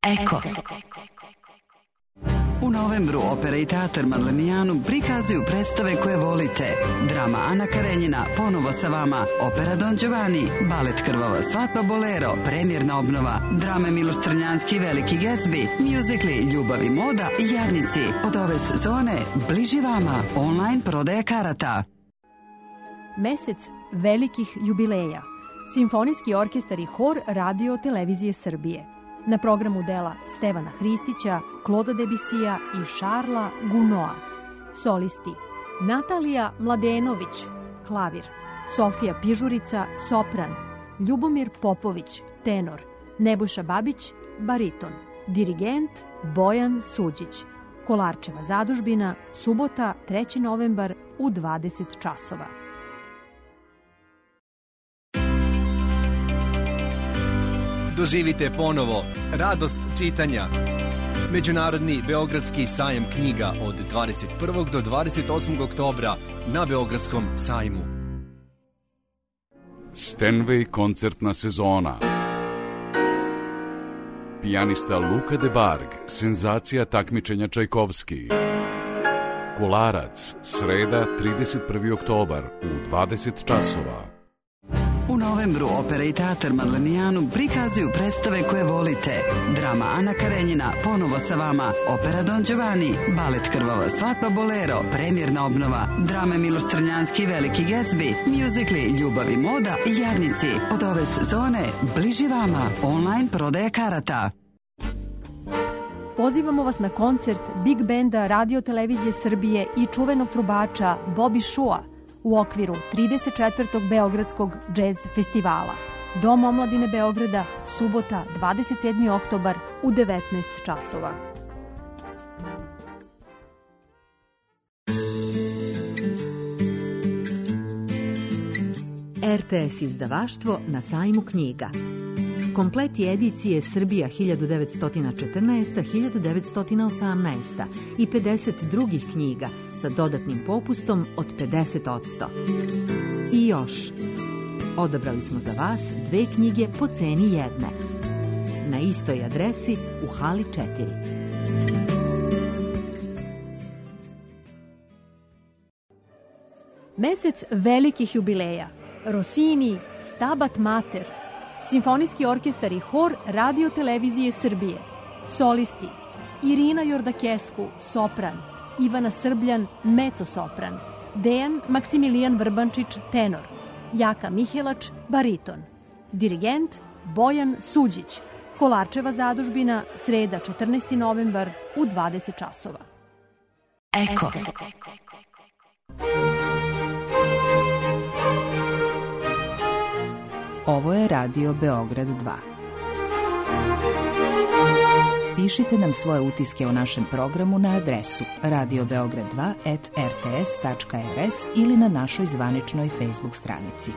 Eko. U novembru Opera i teatar Madlenijanu prikazuju predstave koje volite. Drama Ana Karenjina, ponovo sa vama, opera Don Giovanni, balet Krvava svadba Bolero, premjerna obnova, drame Miloš Crnjanski, Veliki Gatsby, mjuzikli Ljubav i moda i Jadnici. Od ove sezone bliži vama, online prodaja karata. Mesec velikih jubileja. Simfonijski orkestar i hor Radio Televizije Srbije. Na programu dela Stevana Hristića, Kloda Debisija i Šarla Gunoa. Solisti: Natalija Mladenović, klavir; Sofija Pižurica, sopran; Ljubomir Popović, tenor; Nebojša Babić, bariton; dirigent Bojan Suđić. Kolarčeva zadužbina, subota, 3. novembar u 20 časova. Doživite ponovo radost čitanja. Međunarodni Beogradski sajam knjiga od 21. do 28. oktobra na Beogradskom sajmu. Stenway koncertna sezona. Pijanista Luka de Barg, senzacija takmičenja Čajkovski. Kolarac, sreda, 31. oktobar u 20 časova. U novembru Opera i teatar Madlenijanu prikazuju predstave koje volite. Drama Ana Karenjina, ponovo sa vama, opera Don Giovanni, balet Krvava svadba Bolero, premjerna obnova, drame Miloš Crnjanski, Veliki Gatsby, mjuzikli Ljubav i moda i Jadnici. Od ove sezone bliži vama, online prodaja karata. Pozivamo vas na koncert Big Benda Radio Televizije Srbije i čuvenog trubača Bobby Shua u okviru 34. Beogradskog džez festivala. Dom omladine Beograda, subota, 27. oktobar u 19 časova. RTS izdavaštvo na sajmu knjiga. Kompleti edicije Srbija 1914-1918 i 50 drugih knjiga sa dodatnim popustom od 50%. I još, odabrali smo za vas 2 knjige po ceni jedne. Na istoj adresi u hali 4. Mesec velikih jubileja. Rossini, Stabat Mater, Simfonijski orkestar i hor Radio Televizije Srbije. Solisti: Irina Jordakesku, sopran; Ivana Srbljan, mezzo-sopran; Dejan Maksimilijan Vrbančić, tenor; Jaka Mihelač, bariton; dirigent Bojan Suđić. Kolarčeva zadužbina, sreda, 14. novembar u 20 časova. Eko. Ovo je Radio Beograd 2. Pišite nam svoje utiske o našem programu na adresu radiobeograd2@rts.rs ili na našoj zvaničnoj Facebook stranici.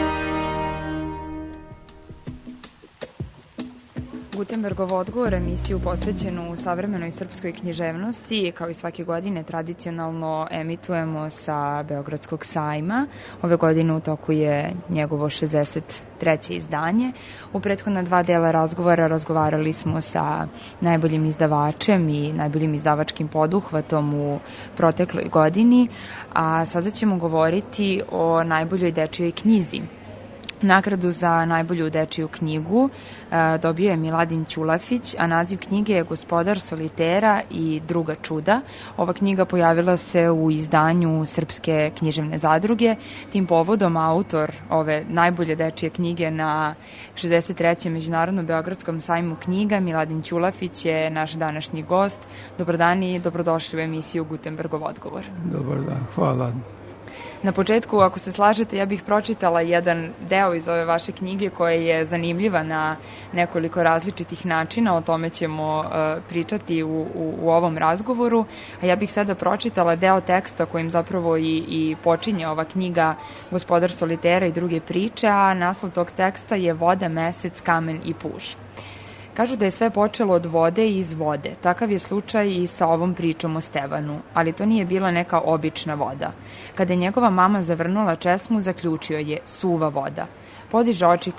Gutenbergov odgovor, emisiju posvećenu savremenoj srpskoj književnosti, kao i svake godine tradicionalno emitujemo sa Beogradskog sajma. Ove godine u toku je njegovo 63. izdanje. U prethodna 2 dela razgovora razgovarali smo sa najboljim izdavačem i najboljim izdavačkim poduhvatom u protekloj godini, a sada ćemo govoriti o najboljoj dečijoj knjizi. Nagradu za najbolju dečiju knjigu dobio je Miladin Ćulafić, a naziv knjige je Gospodar solitera i druga čuda. Ova knjiga pojavila se u izdanju Srpske književne zadruge. Tim povodom autor ove najbolje dečije knjige na 63. Međunarodnom Beogradskom sajmu knjiga, Miladin Ćulafić, je naš današnji gost. Dobar dan i dobrodošli u emisiju Gutenbergov odgovor. Dobar dan, hvala. Na početku, ako se slažete, ja bih pročitala jedan deo iz ove vaše knjige koja je zanimljiva na nekoliko različitih načina, o tome ćemo pričati u ovom razgovoru, a ja bih sada pročitala deo teksta kojim zapravo i počinje ova knjiga Gospodar solitera i druge priče, a naslov tog teksta je Voda, mesec, kamen i puž. Kažu da je sve počelo od vode i iz vode. Takav je slučaj i sa ovom pričom o Stevanu, ali to nije bila neka obična voda. Kada je njegova mama zavrnula česmu, zaključio je suva voda.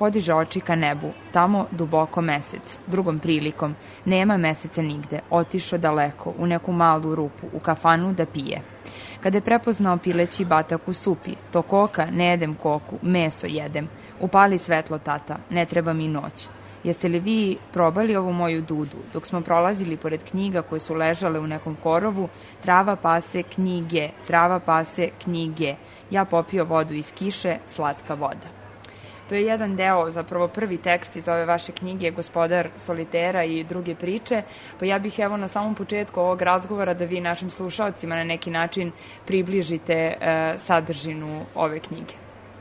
podiže oči ka nebu, tamo duboko mesec, drugom prilikom, nema meseca nigde, otišao daleko, u neku malu rupu, u kafanu da pije. Kada je prepoznao pileći batak u supi, to koka, ne jedem koku, meso jedem, upali svetlo tata, ne treba mi noć. Jeste li vi probali ovu moju dudu? Dok smo prolazili pored knjiga koje su ležale u nekom korovu, trava pase knjige, trava pase knjige. Ja popio vodu iz kiše, slatka voda. To je jedan deo, zapravo prvi tekst iz ove vaše knjige, Gospodar solitera i druge priče, pa ja bih evo na samom početku ovog razgovora da vi našim slušaocima na neki način približite sadržinu ove knjige.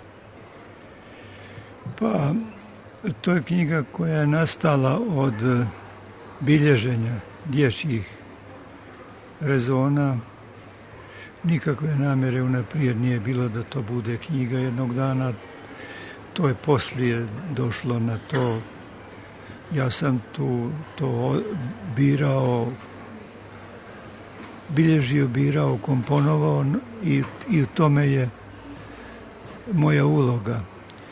Pa, to je knjiga koja je nastala od bilježenja dječjih rezona. Nikakve namjere unaprijed nije bilo da to bude knjiga jednog dana. To je poslije došlo na to. Ja sam to birao, bilježio, birao, komponovao i u tome je moja uloga.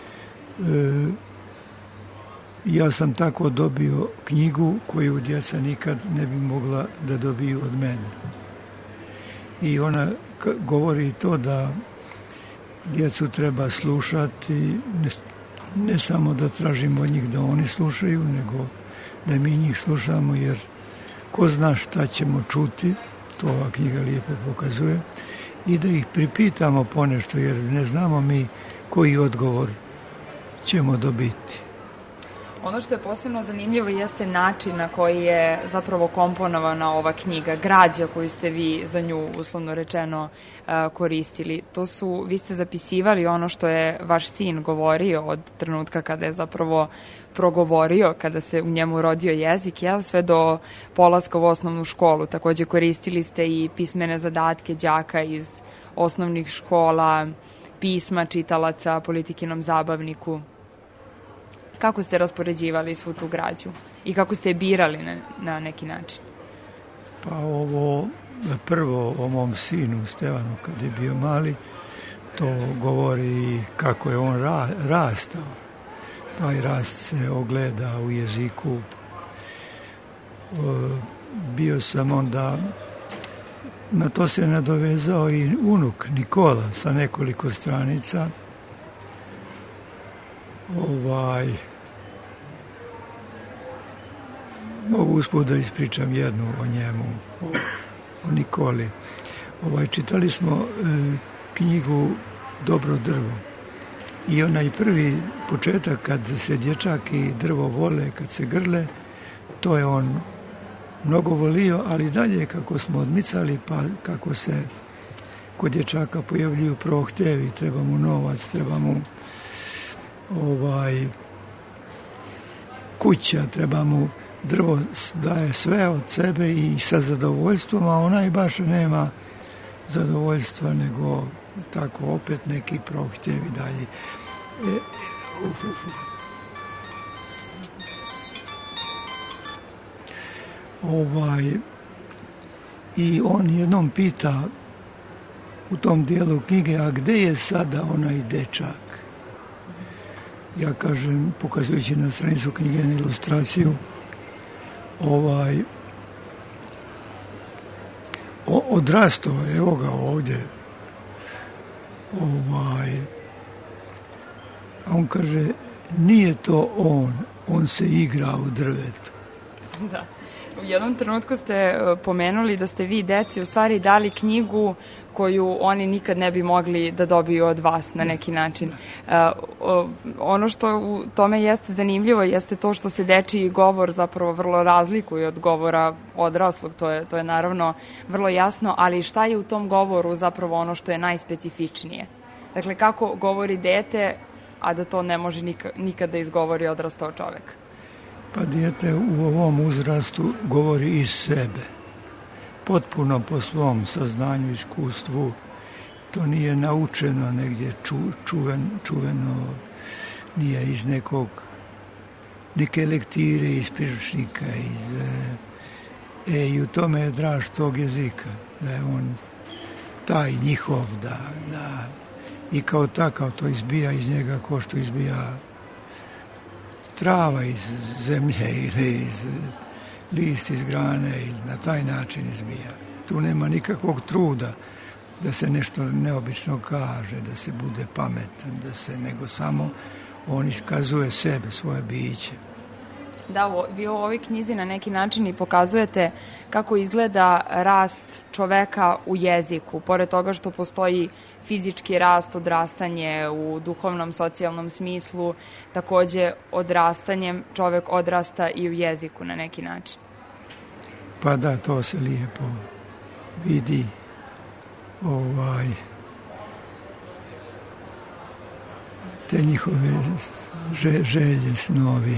Ja sam tako dobio knjigu koju djeca nikad ne bi mogla da dobiju od mene. I ona govori to da djecu treba slušati, ne samo da tražimo od njih da oni slušaju, nego da mi njih slušamo, jer ko zna šta ćemo čuti, to ova knjiga lijepo pokazuje, i da ih pripitamo ponešto, jer ne znamo mi koji odgovor ćemo dobiti. Ono što je posebno zanimljivo jeste način na koji je zapravo komponovana ova knjiga, građa koju ste vi za nju, uslovno rečeno, koristili. Vi ste zapisivali ono što je vaš sin govorio od trenutka kada je zapravo progovorio, kada se u njemu rodio jezik, sve do polaska u osnovnu školu. Takođe koristili ste i pismene zadatke đaka iz osnovnih škola, pisma čitalaca, Politikinom zabavniku. Kako ste raspoređivali svu tu građu i kako ste je birali na neki način? Pa ovo prvo o mom sinu Stevanu kad je bio mali, to govori kako je on rastao. Taj rast se ogleda u jeziku. Bio sam onda, na to se nadovezao i unuk Nikola sa nekoliko stranica. Mogu usput da ispričam jednu o njemu, o Nikoli. Čitali smo knjigu Dobro drvo i onaj prvi početak kad se dječak i drvo vole, kad se grle, to je on mnogo volio, ali dalje kako smo odmicali, pa kako se kod dječaka pojavljuju prohtjevi, treba mu novac, treba mu kuća, treba mu drvo, daje sve od sebe i sa zadovoljstvom, a onaj baš nema zadovoljstva, nego tako opet neki prohtjevi dalje. I on jednom pita u tom dijelu knjige, a gde je sada onaj dečak? Ja kažem, pokazujući na stranicu knjige na ilustraciju, odrastao, evo ga ovdje. A on kaže, nije to on se igra u drvetu. Da. U jednom trenutku ste pomenuli da ste vi deci u stvari dali knjigu koju oni nikad ne bi mogli da dobiju od vas na neki način. Ono što u tome jeste zanimljivo jeste to što se dečiji govor zapravo vrlo razlikuje od govora odraslog, to je naravno vrlo jasno, ali šta je u tom govoru zapravo ono što je najspecifičnije? Dakle, kako govori dete, a da to ne može nikada izgovori odrastao čovek? Pa dijete u ovom uzrastu govori iz sebe, potpuno po svom saznanju, iskustvu. To nije naučeno negdje čuveno, nije iz neke lektire, iz priručnika. I u tome je draž tog jezika, da je on taj njihov, da i kao takav to izbija iz njega kao što izbija trava iz zemlje ili iz list iz grane ili na taj način izbija. Tu nema nikakvog truda da se nešto neobično kaže, da se bude pametan, nego samo on iskazuje sebe, svoje biće. Da, vi u ovoj knjizi na neki način i pokazujete kako izgleda rast čoveka u jeziku, pored toga što postoji fizički rast, odrastanje u duhovnom, socijalnom smislu, takođe odrastanjem čovek odrasta i u jeziku na neki način. Pa da, to se lijepo vidi. Te njihove želje, snovi,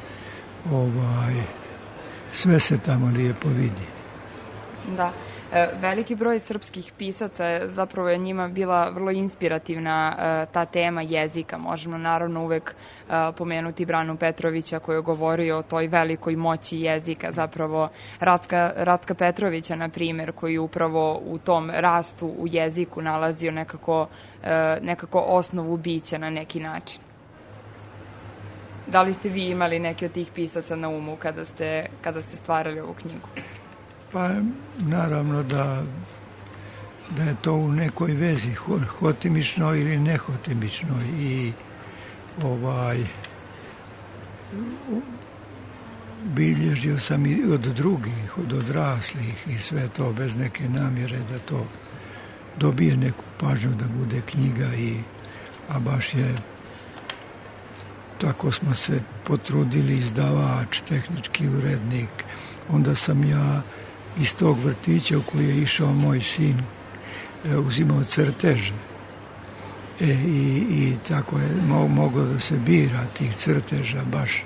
sve se tamo lijepo vidi. Da. Veliki broj srpskih pisaca, zapravo je njima bila vrlo inspirativna ta tema jezika. Možemo naravno uvek pomenuti Branu Petrovića koji je govorio o toj velikoj moći jezika, zapravo Racka Petrovića, na primjer, koji upravo u tom rastu u jeziku nalazio nekako osnovu bića na neki način. Da li ste vi imali neki od tih pisaca na umu kada ste stvarali ovu knjigu? Pa naravno da je to u nekoj vezi, hotimičnoj ili nehotimičnoj, i bilježio sam i od drugih, od odraslih i sve to bez neke namjere da to dobije neku pažnju, da bude knjiga, a baš je tako smo se potrudili, izdavač, tehnički urednik. Onda sam ja iz tog vrtića u koji je išao moj sin uzimao crteže. I tako je moglo da se bira tih crteža, baš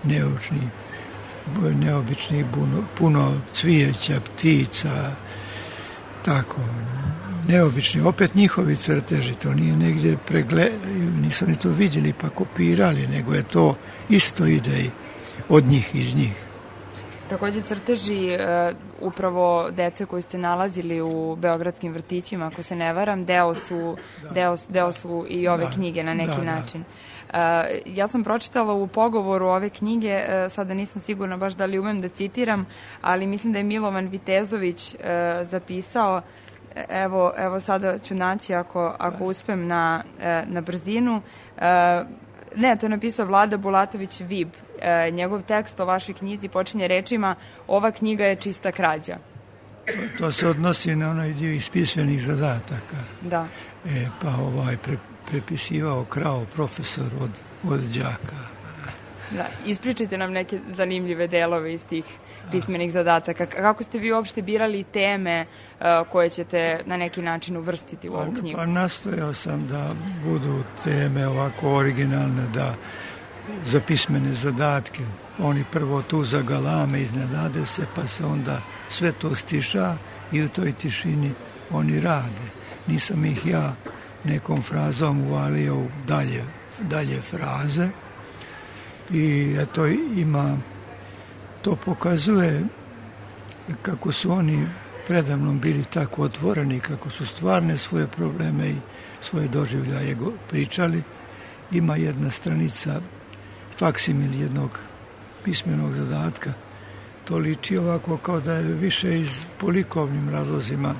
neobičnih, puno cvijeća, ptica, tako, neobični. Opet njihovi crteži, to nije negdje nisu ni to vidjeli pa kopirali, nego je to isto ide od njih, iz njih. Takođe crteži upravo dece koji ste nalazili u beogradskim vrtićima, ako se ne varam, deo su i ove knjige na neki način. Ja sam pročitala u pogovoru ove knjige, sada nisam sigurna baš da li umem da citiram, ali mislim da je Milovan Vitezović zapisao, evo sada ću naći ako uspem na brzinu. Ne, to je napisao Vlada Bulatović-Vib. Njegov tekst o vašoj knjizi počinje rečima: ova knjiga je čista krađa. To se odnosi na onaj dio iz pismenih zadataka. Da. Pa prepisivao, krao profesor od đaka. Da, ispričajte nam neke zanimljive delove iz tih pismenih zadataka. Kako ste vi uopšte birali teme koje ćete na neki način uvrstiti u ovu knjigu? Pa nastojao sam da budu teme ovako originalne, da za pismene zadatke. Oni prvo tu zagalame, iznenade se, pa se onda sve to stiša i u toj tišini oni rade. Nisam ih ja nekom frazom uvalio u dalje fraze. I eto, to pokazuje kako su oni predamnom bili tako otvoreni, kako su stvarne svoje probleme i svoje doživljaje pričali. Ima jedna stranica, faksimil jednog pismenog zadatka. To liči ovako kao da je više iz polikovnim razlozima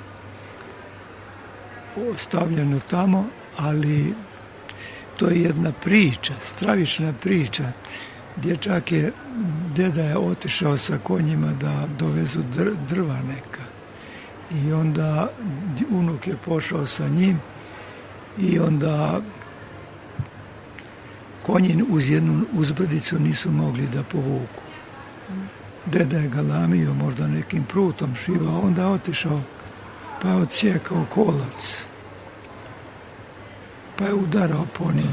stavljeno tamo, ali to je jedna priča, stravična priča. Deda je otišao sa konjima da dovezu drva neka. I onda unuk je pošao sa njim i onda konji uz jednu uzbrdicu nisu mogli da povuku. Deda je galamio, možda nekim prutom šivao, onda je otišao pa je odsjekao kolac. Pa je udarao po njim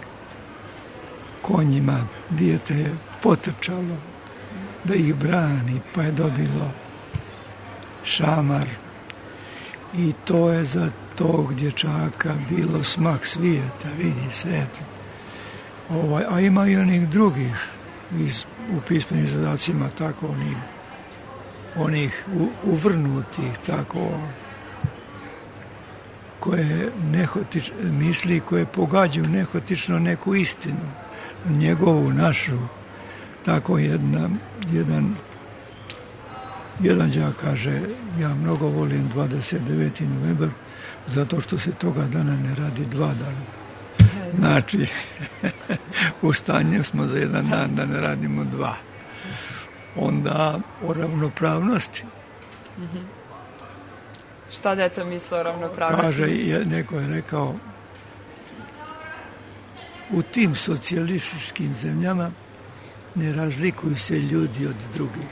konjima, dijete je potrčalo da ih brani, pa je dobilo šamar. I to je za tog dječaka bilo smak svijeta, vidi se. A ima i onih drugih u pismenim zadacima, tako onih uvrnutih, tako koje misli, koje pogađaju nehotično neku istinu, njegovu, našu, Tako jedan đak kaže, ja mnogo volim 29. novembar zato što se toga dana ne radi 2 dana. Znači, u stanju smo za jedan dan da ne radimo 2. Onda o ravnopravnosti. Šta deca misle o ravnopravnosti? Kaže, neko je rekao, u tim socijalističkim zemljama ne razlikuju se ljudi od drugih.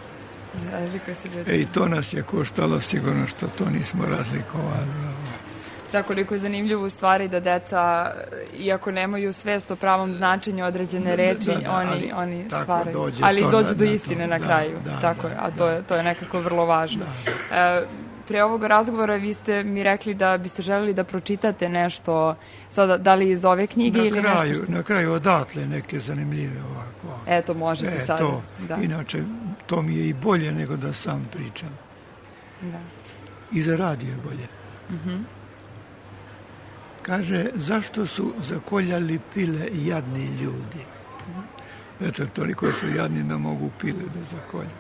I to nas je koštalo sigurno što to nismo razlikovali. Da, koliko je zanimljivo u stvari da deca, iako nemaju svest o pravom značenju određene reči, oni stvaraju. Ali dođu do istine na kraju. Tako je, a to je nekako vrlo važno. Pre ovog razgovora vi ste mi rekli da biste želeli da pročitate nešto, sada, da li iz ove knjige ili nešto što... Na kraju odatle neke zanimljive ovako. Eto, možete sada. Da. Inače, to mi je i bolje nego da sam pričam. Da. I za radio je bolje. Kaže, zašto su zakoljali pile jadni ljudi? Eto, toliko su jadni da mogu pile da zakolju.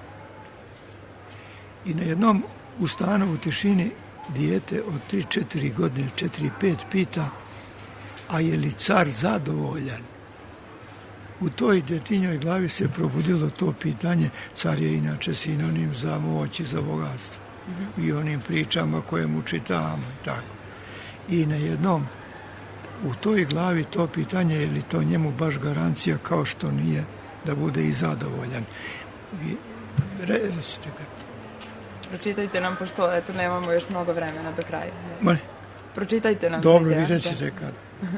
I na jednom u stanu u tišini dijete od 3-4 godine, 4-5 pita, a je li car zadovoljan? U toj djetinjoj glavi se probudilo to pitanje. Car je inače sinonim za moć i za bogatstvo. I onim pričama koje mu čitamo i tako. I na jednom u toj glavi to pitanje, je li to njemu baš garancija kao što nije da bude i zadovoljan. Recite ga. Pročitajte nam, pošto eto, nemamo još mnogo vremena do kraja. Pročitajte nam. Dobro, vi recite kad.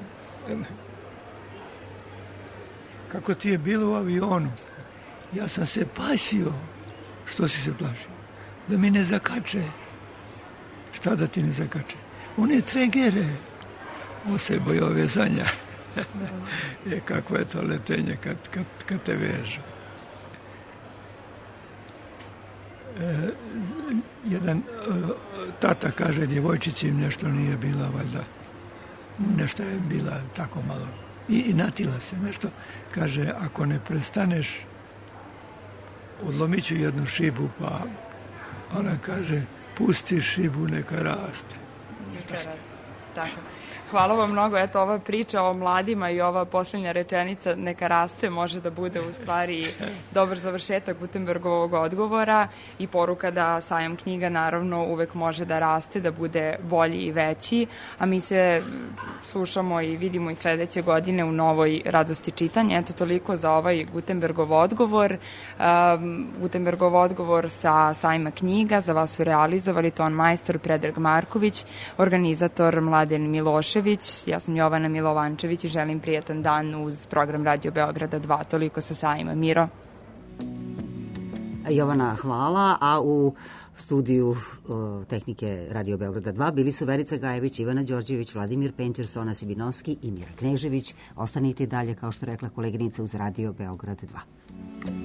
Kako ti je bilo u avionu? Ja sam se plašio. Što si se plašio? Da mi ne zakače. Šta da ti ne zakače? One tregere. On se bojao vezanja. Kako je to letenje kad te vežu. Jedan tata kaže djevojčici nešto nije bila valjda, nešto je bila tako malo i natila se nešto, kaže ako ne prestaneš odlomit ću jednu šibu, pa ona kaže pusti šibu neka raste. Tako. Hvala vam mnogo. Eto, ova priča o mladima i ova posljednja rečenica neka raste može da bude u stvari dobar završetak Gutenbergovog odgovora i poruka da sajam knjiga naravno uvek može da raste, da bude bolji i veći, a mi se slušamo i vidimo i sledeće godine u novoj radosti čitanja. Eto, toliko za ovaj Gutenbergov odgovor. Gutenbergov odgovor sa sajma knjiga za vas su realizovali ton majstor Predrag Marković, organizator Mladen Milošević. Ja sam Jovana Milovančević i želim prijatan dan uz program Radio Beograda 2. Toliko sa sajma. Miro. Jovana, hvala. A u studiju tehnike Radio Beograda 2 bili su Verica Gajević, Ivana Đorđević, Vladimir Penčer, Sona Sibinovski i Mira Knežević. Ostanite dalje, kao što rekla koleginica, uz Radio Beograd 2.